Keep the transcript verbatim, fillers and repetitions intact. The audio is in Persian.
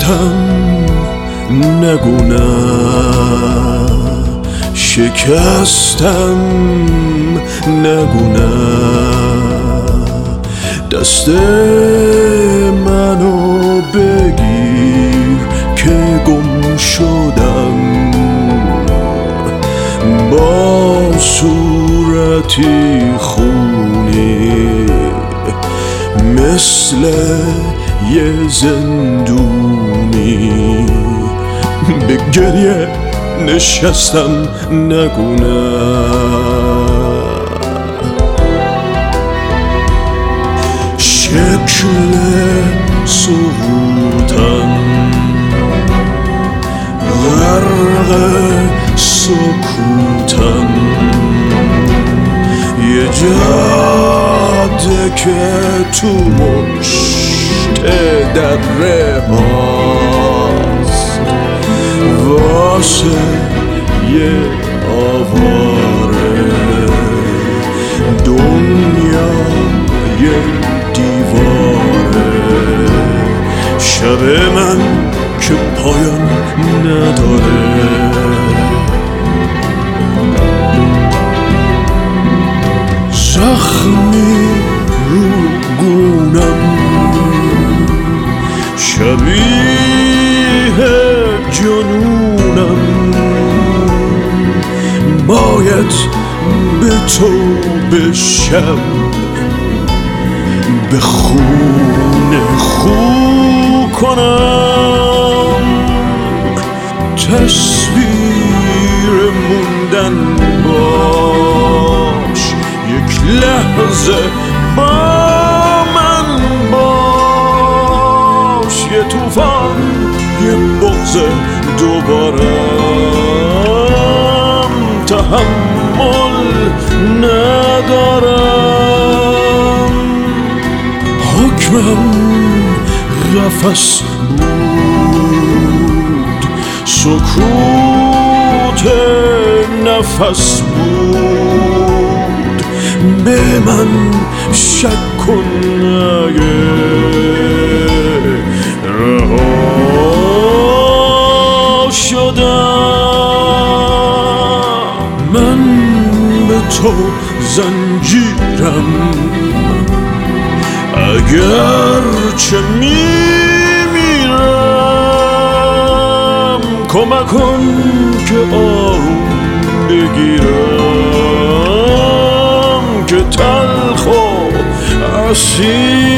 شکستم نگو نه، شکستم نگو نه، دست منو بگیر که گم شدم، با صورتی خونی مثل یه زندونی، به گریه نشستم نگو نه. شکل سقوطم غرق سکوتم، یه جاده که تو مشت دره هاست واسه یه آواره، دنیا یه دیواره، شب من که پایان نداره. زخمی رو گونم شبیه جنونم، باید به تو بشم، به خون خو کنم، تصویر موندن باش، یک لحظه با من باش، یه طوفان یه بغض دوبارم، تحمل ندارم، حکمم قفس بود، سکوت نفس بود، به من شک کن اگه رها شدم، من به تو زنجیرم، اگر چه میمیرم، کمک کن که آروم بگیرم، که تلخ و عصیر